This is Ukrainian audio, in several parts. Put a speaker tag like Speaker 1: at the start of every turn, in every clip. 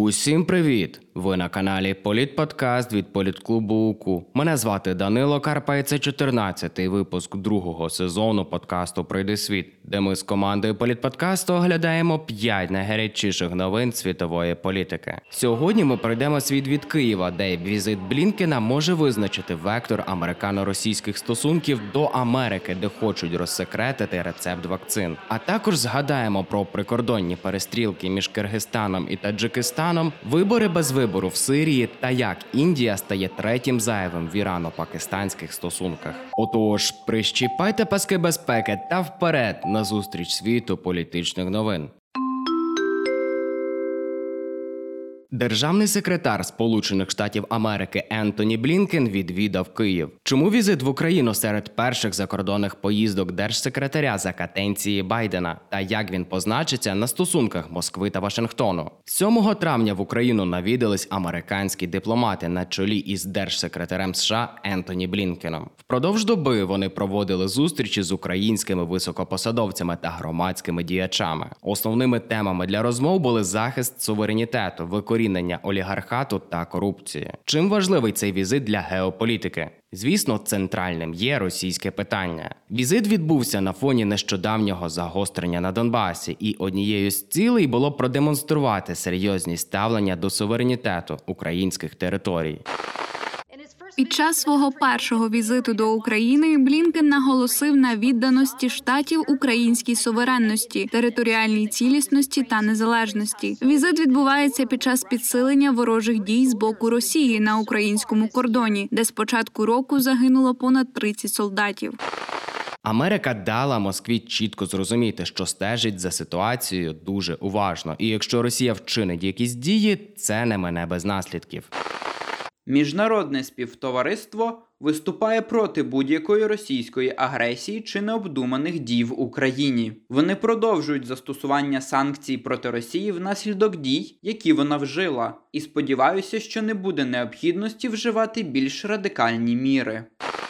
Speaker 1: Усім привіт! Ви на каналі Політподкаст від Політклубу УКУ. Мене звати Данило Карпа і це 14-й випуск другого сезону подкасту «Пройди світ», де ми з командою Політподкасту оглядаємо 5 найгарячіших новин світової політики. Сьогодні ми пройдемо світ від Києва, де візит Блінкена може визначити вектор американо-російських стосунків до Америки, де хочуть розсекретити рецепт вакцин. А також згадаємо про прикордонні перестрілки між Киргизстаном і Таджикистаном, вибори без вибору в Сирії та як Індія стає третім зайвим в ірано-пакистанських стосунках. Отож, прищіпайте паски безпеки та вперед на зустріч світу політичних новин. Державний секретар Сполучених Штатів Америки Ентоні Блінкен відвідав Київ. Чому візит в Україну серед перших закордонних поїздок держсекретаря за каденції Байдена? Та як він позначиться на стосунках Москви та Вашингтону? 7 травня в Україну навідались американські дипломати на чолі із держсекретарем США Ентоні Блінкеном. Впродовж доби вони проводили зустрічі з українськими високопосадовцями та громадськими діячами. Основними темами для розмов були захист суверенітету, викорінення олігархату та корупції. Чим важливий цей візит для геополітики? Звісно, центральним є російське питання. Візит відбувся на фоні нещодавнього загострення на Донбасі, і однією з цілей було продемонструвати серйозність ставлення до суверенітету українських територій.
Speaker 2: Під час свого першого візиту до України Блінкен наголосив на відданості штатів українській суверенності, територіальній цілісності та незалежності. Візит відбувається під час підсилення ворожих дій з боку Росії на українському кордоні, де з початку року загинуло понад 30 солдатів.
Speaker 1: Америка дала Москві чітко зрозуміти, що стежить за ситуацією дуже уважно. І якщо Росія вчинить якісь дії, це не мине без наслідків.
Speaker 3: Міжнародне співтовариство виступає проти будь-якої російської агресії чи необдуманих дій в Україні. Вони продовжують застосування санкцій проти Росії внаслідок дій, які вона вжила, і сподіваюся, що не буде необхідності вживати більш радикальні міри.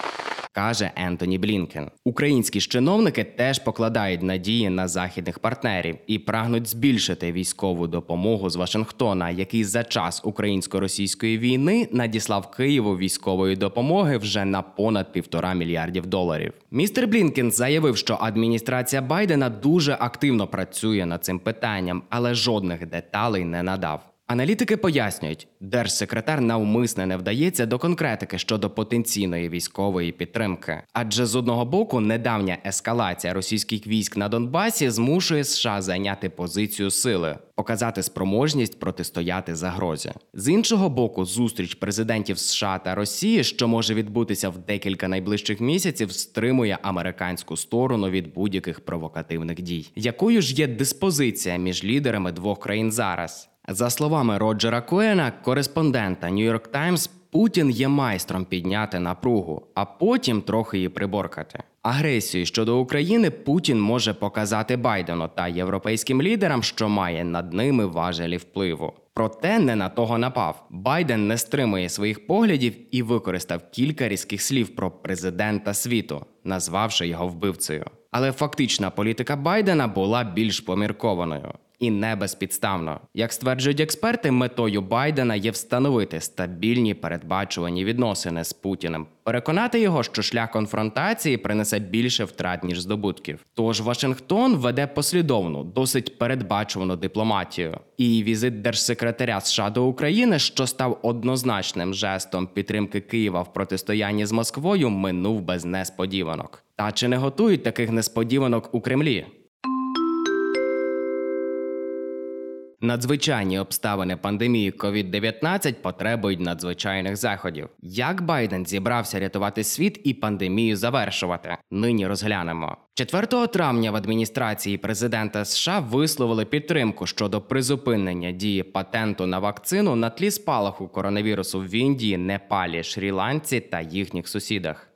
Speaker 1: Каже Ентоні Блінкен. Українські ж чиновники теж покладають надії на західних партнерів і прагнуть збільшити військову допомогу з Вашингтона, який за час українсько-російської війни надіслав Києву військової допомоги вже на понад $1,5 мільярда. Містер Блінкен заявив, що адміністрація Байдена дуже активно працює над цим питанням, але жодних деталей не надав. Аналітики пояснюють, держсекретар навмисне не вдається до конкретики щодо потенційної військової підтримки. Адже з одного боку недавня ескалація російських військ на Донбасі змушує США зайняти позицію сили, показати спроможність протистояти загрозі. З іншого боку, зустріч президентів США та Росії, що може відбутися в декілька найближчих місяців, стримує американську сторону від будь-яких провокативних дій. Якою ж є диспозиція між лідерами двох країн зараз? За словами Роджера Коена, кореспондента New York Times, Путін є майстром підняти напругу, а потім трохи її приборкати. Агресію щодо України Путін може показати Байдену та європейським лідерам, що має над ними важелі впливу. Проте не на того напав. Байден не стримує своїх поглядів і використав кілька різких слів про президента світу, назвавши його вбивцею. Але фактична політика Байдена була більш поміркованою. І не безпідставно. Як стверджують експерти, метою Байдена є встановити стабільні передбачувані відносини з Путіним, переконати його, що шлях конфронтації принесе більше втрат, ніж здобутків. Тож Вашингтон веде послідовну, досить передбачувану дипломатію. І візит держсекретаря США до України, що став однозначним жестом підтримки Києва в протистоянні з Москвою, минув без несподіванок. Та чи не готують таких несподіванок у Кремлі? Надзвичайні обставини пандемії COVID-19 потребують надзвичайних заходів. Як Байден зібрався рятувати світ і пандемію завершувати? Нині розглянемо. 4 травня в адміністрації президента США висловили підтримку щодо призупинення дії патенту на вакцину на тлі спалаху коронавірусу в Індії, Непалі, Шрі-Ланці та їхніх сусідах.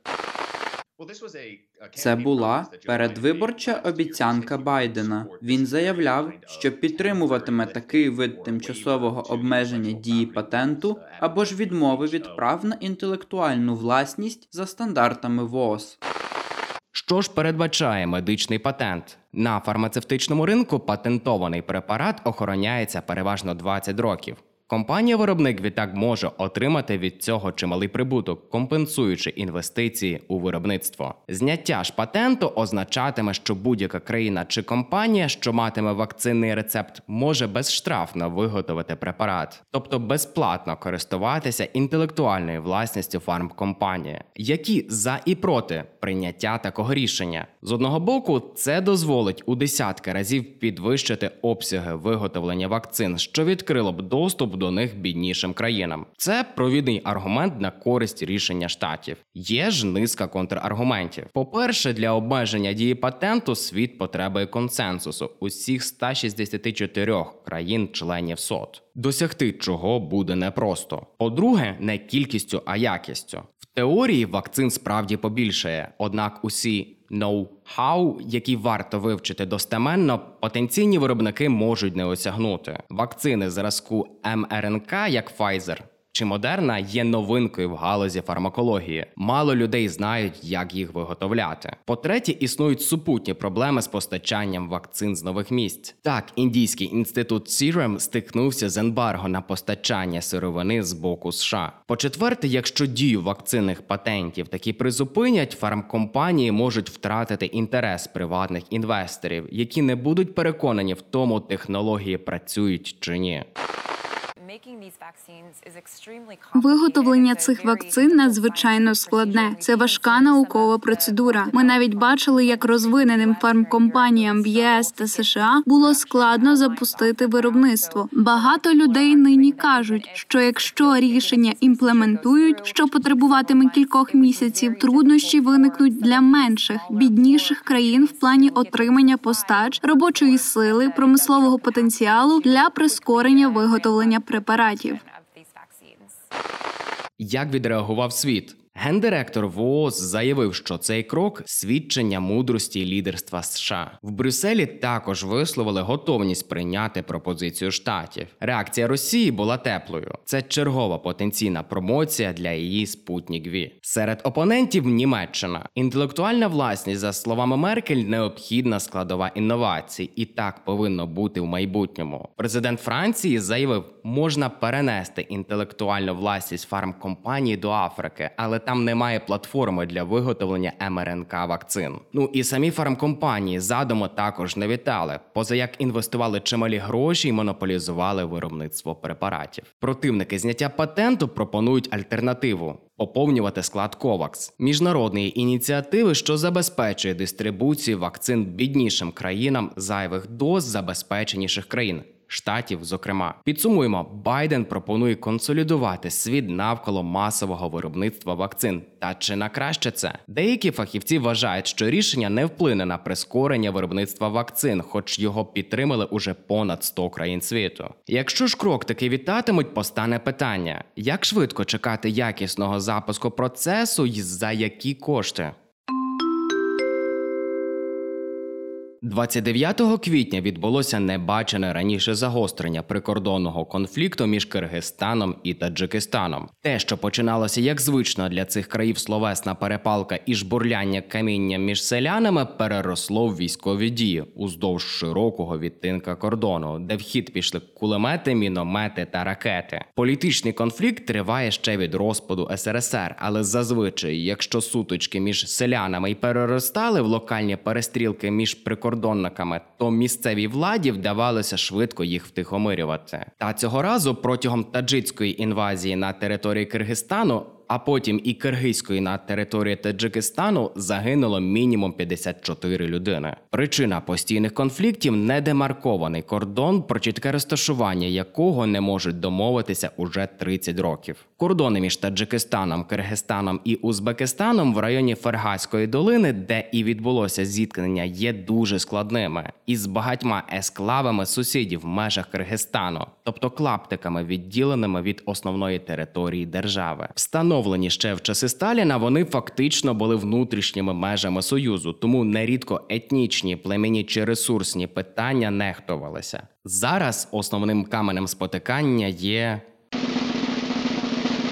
Speaker 3: Це була передвиборча обіцянка Байдена. Він заявляв, що підтримуватиме такий вид тимчасового обмеження дії патенту або ж відмови від прав на інтелектуальну власність за стандартами ВООЗ.
Speaker 1: Що ж передбачає медичний патент? На фармацевтичному ринку патентований препарат охороняється переважно 20 років. Компанія-виробник відтак може отримати від цього чималий прибуток, компенсуючи інвестиції у виробництво. Зняття ж патенту означатиме, що будь-яка країна чи компанія, що матиме вакцинний рецепт, може безштрафно виготовити препарат, тобто безплатно користуватися інтелектуальною власністю фармкомпанії. Які за і проти прийняття такого рішення? З одного боку, це дозволить у десятки разів підвищити обсяги виготовлення вакцин, що відкрило б доступ до них біднішим країнам. Це провідний аргумент на користь рішення штатів. Є ж низка контраргументів. По-перше, для обмеження дії патенту світ потребує консенсусу усіх 164 країн-членів СОТ. Досягти чого буде непросто. По-друге, не кількістю, а якістю. В теорії вакцин справді побільшає, однак усі ноу-хау, які варто вивчити достеменно, потенційні виробники можуть не осягнути. Вакцини зразку МРНК, як Pfizer чи Модерна, є новинкою в галузі фармакології. Мало людей знають, як їх виготовляти. По-третє, існують супутні проблеми з постачанням вакцин з нових місць. Так, індійський інститут Serum стикнувся з ембарго на постачання сировини з боку США. По-четверте, якщо дію вакцинних патентів таки призупинять, фармкомпанії можуть втратити інтерес приватних інвесторів, які не будуть переконані в тому, технології працюють чи ні.
Speaker 2: Виготовлення цих вакцин надзвичайно складне. Це важка наукова процедура. Ми навіть бачили, як розвиненим фармкомпаніям в ЄС та США було складно запустити виробництво. Багато людей нині кажуть, що якщо рішення імплементують, що потребуватиме кількох місяців, труднощі виникнуть для менших, бідніших країн в плані отримання постач, робочої сили, промислового потенціалу для прискорення виготовлення препаратів.
Speaker 1: Як відреагував світ? Гендиректор ВООЗ заявив, що цей крок – свідчення мудрості і лідерства США. В Брюсселі також висловили готовність прийняти пропозицію штатів. Реакція Росії була теплою. Це чергова потенційна промоція для її «Спутнік Ві». Серед опонентів – Німеччина. Інтелектуальна власність, за словами Меркель, необхідна складова інновацій. І так повинно бути в майбутньому. Президент Франції заявив, можна перенести інтелектуальну власність фармкомпанії до Африки, але там немає платформи для виготовлення МРНК-вакцин. Ну і самі фармкомпанії задуму також не вітали, поза як інвестували чималі гроші і монополізували виробництво препаратів. Противники зняття патенту пропонують альтернативу – поповнювати склад COVAX – міжнародної ініціативи, що забезпечує дистрибуцію вакцин біднішим країнам зайвих доз забезпеченіших країн. Штатів, зокрема. Підсумуємо, Байден пропонує консолідувати світ навколо масового виробництва вакцин. Та чи на краще це? Деякі фахівці вважають, що рішення не вплине на прискорення виробництва вакцин, хоч його підтримали уже понад 100 країн світу. Якщо ж крок таки вітатимуть, постане питання, як швидко чекати якісного запуску процесу і за які кошти? 29 квітня відбулося небачене раніше загострення прикордонного конфлікту між Киргизстаном і Таджикистаном. Те, що починалося як звично для цих країв словесна перепалка і жбурляння камінням між селянами, переросло в військові дії уздовж широкого відтинка кордону, де в хід пішли кулемети, міномети та ракети. Політичний конфлікт триває ще від розпаду СРСР, але зазвичай, якщо сутички між селянами й переростали в локальні перестрілки між прикордонниками, то місцевій владі вдавалося швидко їх втихомирювати. Та цього разу протягом таджикської інвазії на території Киргизстану, а потім і киргизької на території Таджикистану загинуло мінімум 54 людини. Причина постійних конфліктів – недемаркований кордон, про чітке розташування якого не можуть домовитися уже 30 років. Кордони між Таджикистаном, Киргизстаном і Узбекистаном в районі Фергаської долини, де і відбулося зіткнення, є дуже складними. Із багатьма есклавами сусідів в межах Киргизстану, тобто клаптиками, відділеними від основної території держави. Встановлені ще в часи Сталіна, вони фактично були внутрішніми межами Союзу, тому нерідко етнічні, племінні чи ресурсні питання нехтувалися. Зараз основним каменем спотикання є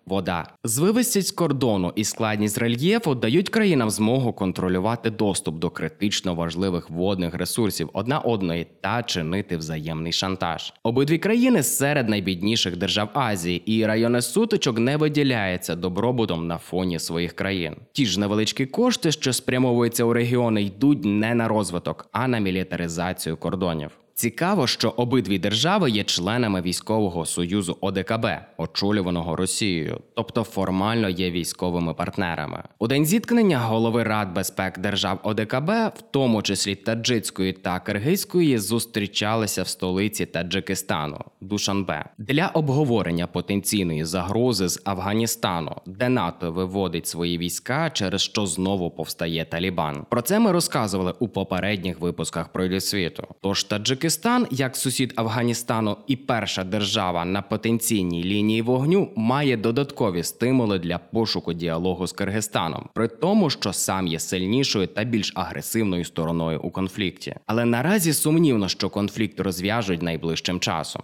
Speaker 1: вода. Звивистість кордону і складність рельєфу дають країнам змогу контролювати доступ до критично важливих водних ресурсів одна одної та чинити взаємний шантаж. Обидві країни серед найбідніших держав Азії, і райони сутичок не виділяються добробутом на фоні своїх країн. Ті ж невеличкі кошти, що спрямовуються у регіони, йдуть не на розвиток, а на мілітаризацію кордонів. Цікаво, що обидві держави є членами військового союзу ОДКБ, очолюваного Росією, тобто формально є військовими партнерами. У день зіткнення голови Рад безпек держав ОДКБ, в тому числі таджикської та киргизької, зустрічалися в столиці Таджикистану – Душанбе, для обговорення потенційної загрози з Афганістану, де НАТО виводить свої війська, через що знову повстає Талібан. Про це ми розказували у попередніх випусках «Пройди світу». Тож Таджикистан, як сусід Афганістану і перша держава на потенційній лінії вогню, має додаткові стимули для пошуку діалогу з Киргизстаном, при тому, що сам є сильнішою та більш агресивною стороною у конфлікті. Але наразі сумнівно, що конфлікт розв'яжуть найближчим часом.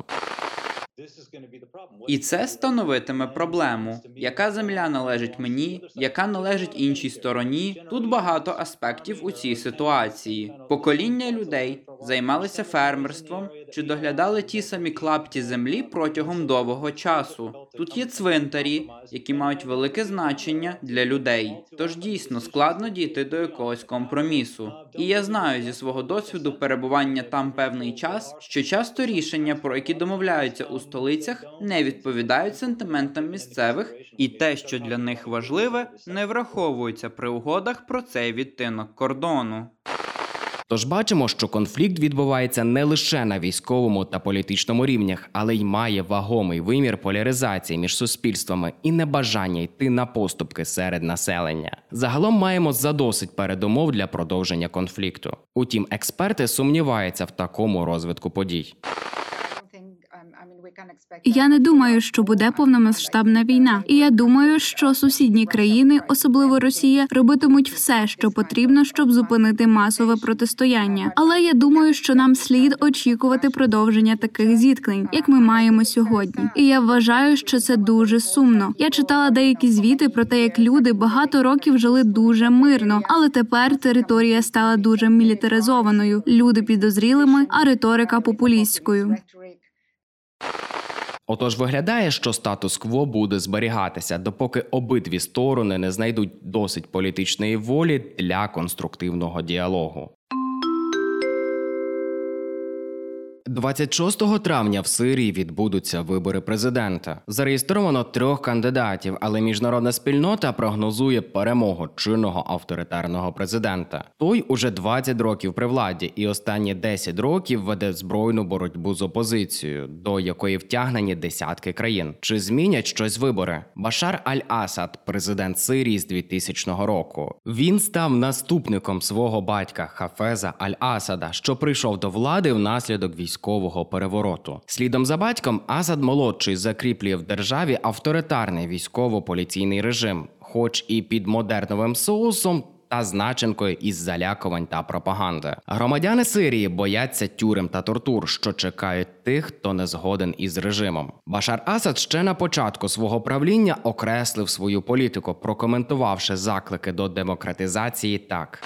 Speaker 3: І це становитиме проблему. Яка земля належить мені, яка належить іншій стороні? Тут багато аспектів у цій ситуації. Покоління людей займалися фермерством чи доглядали ті самі клапті землі протягом довгого часу. Тут є цвинтарі, які мають велике значення для людей. Тож дійсно складно дійти до якогось компромісу. І я знаю зі свого досвіду перебування там певний час, що часто рішення, про які домовляються у столицях, не відповідають сентиментам місцевих, і те, що для них важливе, не враховується при угодах про цей відтинок кордону.
Speaker 1: Тож бачимо, що конфлікт відбувається не лише на військовому та політичному рівнях, але й має вагомий вимір поляризації між суспільствами і небажання йти на поступки серед населення. Загалом маємо задосить передумов для продовження конфлікту. Утім, експерти сумніваються в такому розвитку подій.
Speaker 2: Я не думаю, що буде повномасштабна війна. І я думаю, що сусідні країни, особливо Росія, робитимуть все, що потрібно, щоб зупинити масове протистояння. Але я думаю, що нам слід очікувати продовження таких зіткнень, як ми маємо сьогодні. І я вважаю, що це дуже сумно. Я читала деякі звіти про те, як люди багато років жили дуже мирно, але тепер територія стала дуже мілітаризованою, люди підозрілими, а риторика популістською.
Speaker 1: Отож виглядає, що статус-кво буде зберігатися, допоки обидві сторони не знайдуть досить політичної волі для конструктивного діалогу. 26 травня в Сирії відбудуться вибори президента. Зареєстровано 3 кандидатів, але міжнародна спільнота прогнозує перемогу чинного авторитарного президента. Той уже 20 років при владі і останні 10 років веде збройну боротьбу з опозицією, до якої втягнені десятки країн. Чи змінять щось вибори? Башар Аль-Асад, президент Сирії з 2000 року. Він став наступником свого батька Хафеза Аль-Асада, що прийшов до влади внаслідок військового перевороту. Слідом за батьком Асад-молодший закріплює в державі авторитарний військово-поліційний режим, хоч і під модерновим соусом та з начинкою із залякувань та пропаганди. Громадяни Сирії бояться тюрем та тортур, що чекають тих, хто не згоден із режимом. Башар Асад ще на початку свого правління окреслив свою політику, прокоментувавши заклики до демократизації так.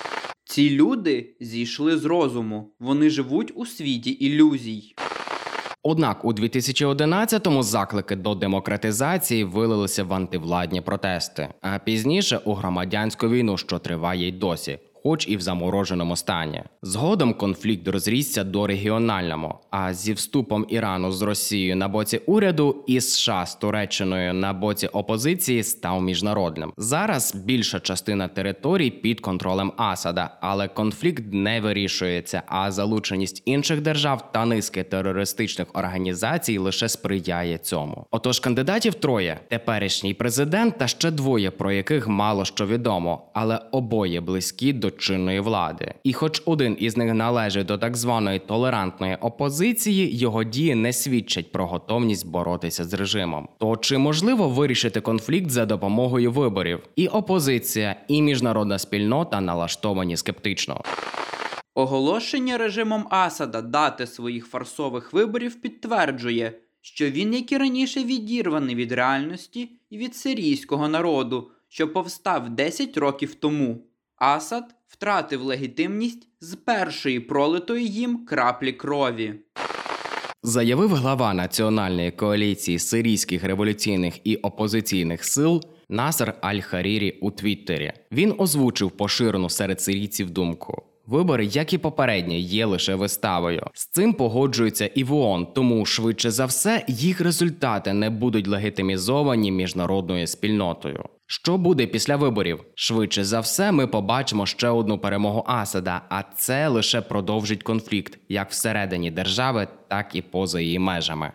Speaker 3: Ці люди зійшли з розуму. Вони живуть у світі ілюзій.
Speaker 1: Однак у 2011-му заклики до демократизації вилилися в антивладні протести, а пізніше у громадянську війну, що триває й досі, хоч і в замороженому стані. Згодом конфлікт розрісся до регіональному, а зі вступом Ірану з Росією на боці уряду і США з Туреччиною на боці опозиції став міжнародним. Зараз більша частина територій під контролем Асада, але конфлікт не вирішується, а залученість інших держав та низки терористичних організацій лише сприяє цьому. Отож кандидатів троє – теперішній президент та ще двоє, про яких мало що відомо, але обоє близькі до чинної влади. І хоч один із них належить до так званої толерантної опозиції, його дії не свідчать про готовність боротися з режимом. То чи можливо вирішити конфлікт за допомогою виборів? І опозиція, і міжнародна спільнота налаштовані скептично.
Speaker 3: Оголошення режимом Асада дати своїх фарсових виборів підтверджує, що він, як і раніше, відірваний від реальності і від сирійського народу, що повстав 10 років тому. Асад втратив легітимність з першої пролитої їм краплі крові.
Speaker 1: Заявив глава Національної коаліції сирійських революційних і опозиційних сил Насер Аль-Харірі у Твіттері. Він озвучив поширену серед сирійців думку: вибори, як і попередні, є лише виставою. З цим погоджується і в ООН, тому швидше за все їх результати не будуть легітимізовані міжнародною спільнотою. Що буде після виборів? Швидше за все ми побачимо ще одну перемогу Асада, а це лише продовжить конфлікт, як всередині держави, так і поза її межами.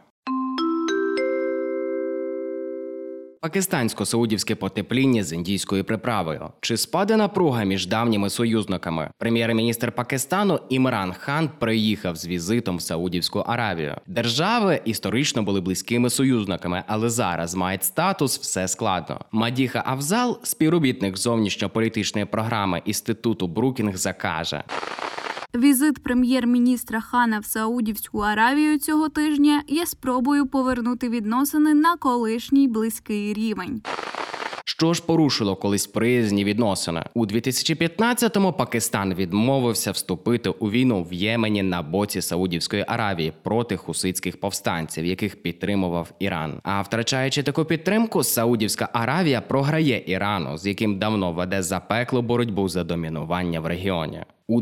Speaker 1: Пакистансько-саудівське потепління з індійською приправою. Чи спаде напруга між давніми союзниками? Прем'єр-міністр Пакистану Імран Хан приїхав з візитом в Саудівську Аравію. Держави історично були близькими союзниками, але зараз мають статус «все складно». Мадіха Афзал, співробітник зовнішньополітичної програми Інституту Брукінгза, каже:
Speaker 2: Візит прем'єр-міністра Хана в Саудівську Аравію цього тижня є спробою повернути відносини на колишній близький рівень.
Speaker 1: Що ж порушило колись приязні відносини? У 2015-му Пакистан відмовився вступити у війну в Ємені на боці Саудівської Аравії проти хуситських повстанців, яких підтримував Іран. А втрачаючи таку підтримку, Саудівська Аравія програє Ірану, з яким давно веде запеклу боротьбу за домінування в регіоні. У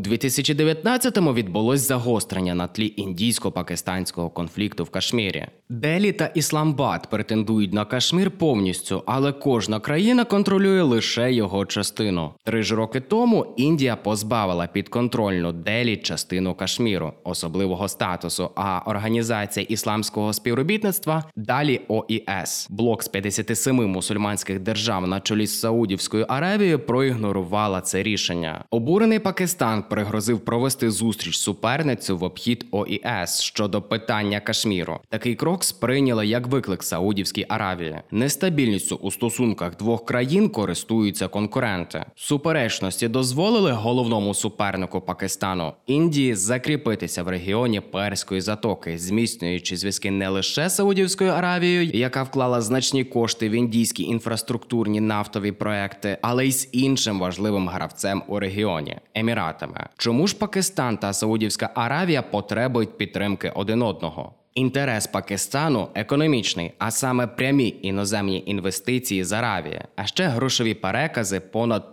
Speaker 1: 2019-му відбулось загострення на тлі індійсько-пакистанського конфлікту в Кашмірі. Делі та Ісламабад претендують на Кашмір повністю, але кожна країна контролює лише його частину. 3 ж роки тому Індія позбавила підконтрольну Делі частину Кашміру, особливого статусу, а Організація ісламського співробітництва, далі ОІС, блок з 57 мусульманських держав на чолі з Саудівською Аравією, проігнорувала це рішення. Обурений Пакистан пригрозив провести зустріч суперницю в обхід ОІС щодо питання Кашміру. Такий крок сприйняли як виклик Саудівській Аравії. Нестабільністю у стосунках двох країн користуються конкуренти. Суперечності дозволили головному супернику Пакистану Індії закріпитися в регіоні Перської затоки, зміцнюючи зв'язки не лише з Саудівською Аравією, яка вклала значні кошти в індійські інфраструктурні нафтові проекти, але й з іншим важливим гравцем у регіоні – Еміратами. Чому ж Пакистан та Саудівська Аравія потребують підтримки один одного? Інтерес Пакистану економічний, а саме прямі іноземні інвестиції з Аравії, а ще грошові перекази понад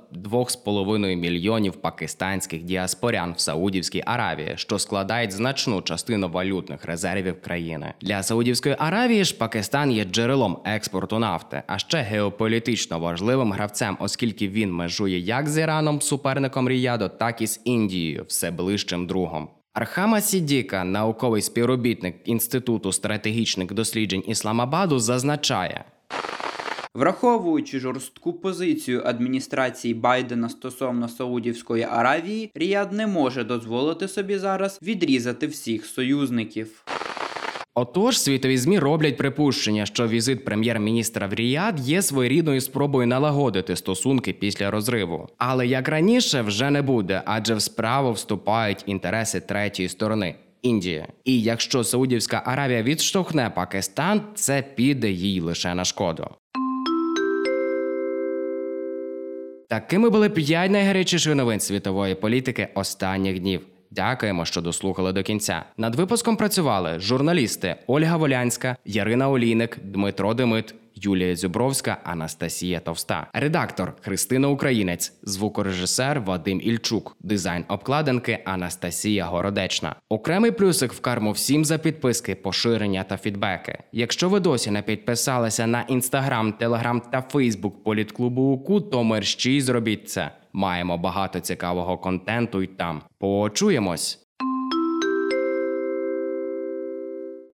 Speaker 1: 2,5 мільйонів пакистанських діаспорян в Саудівській Аравії, що складають значну частину валютних резервів країни. Для Саудівської Аравії ж Пакистан є джерелом експорту нафти, а ще геополітично важливим гравцем, оскільки він межує як з Іраном, суперником Ріяду, так і з Індією, все ближчим другом. Архама Сіддіка, науковий співробітник Інституту стратегічних досліджень Ісламабаду, зазначає:
Speaker 3: Враховуючи жорстку позицію адміністрації Байдена стосовно Саудівської Аравії, Ріяд не може дозволити собі зараз відрізати всіх союзників.
Speaker 1: Отож, світові ЗМІ роблять припущення, що візит прем'єр-міністра в Ріяд є своєрідною спробою налагодити стосунки після розриву. Але як раніше вже не буде, адже в справу вступають інтереси третьої сторони – Індії. І якщо Саудівська Аравія відштовхне Пакистан, це піде їй лише на шкоду. Такими були 5 найгарячіших новин світової політики останніх днів. Дякуємо, що дослухали до кінця. Над випуском працювали журналісти Ольга Волянська, Ярина Олійник, Дмитро Демит, Юлія Зюбровська, Анастасія Товста. Редактор Христина Українець, звукорежисер Вадим Ільчук, дизайн обкладинки Анастасія Городечна. Окремий плюсик в карму всім за підписки, поширення та фідбеки. Якщо ви досі не підписалися на Інстаграм, Телеграм та Фейсбук Політклубу УКУ, то мерщій зробіть це. Маємо багато цікавого контенту й там. Почуємось!